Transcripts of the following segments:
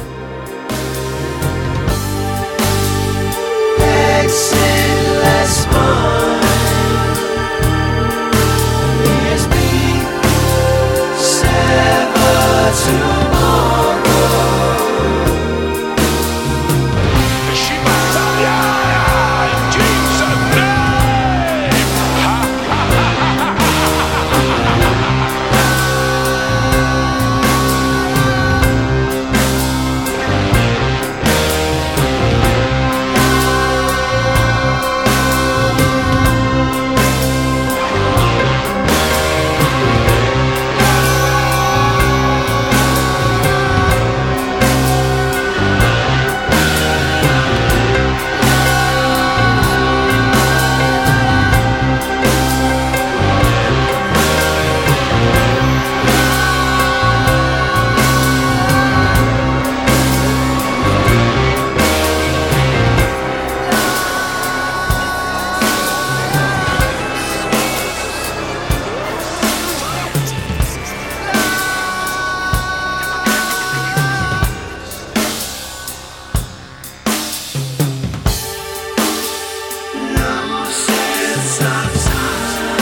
Exitless mind, ESP, sever tomorrow. Shibataya in Jesus' name. No sense of time,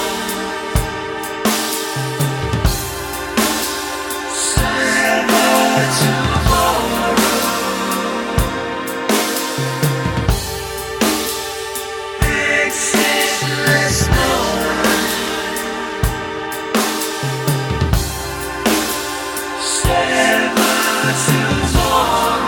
sever tomorrow. Exitless mind, sever tomorrow.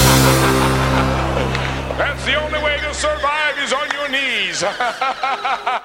That's the only way to survive is on your knees.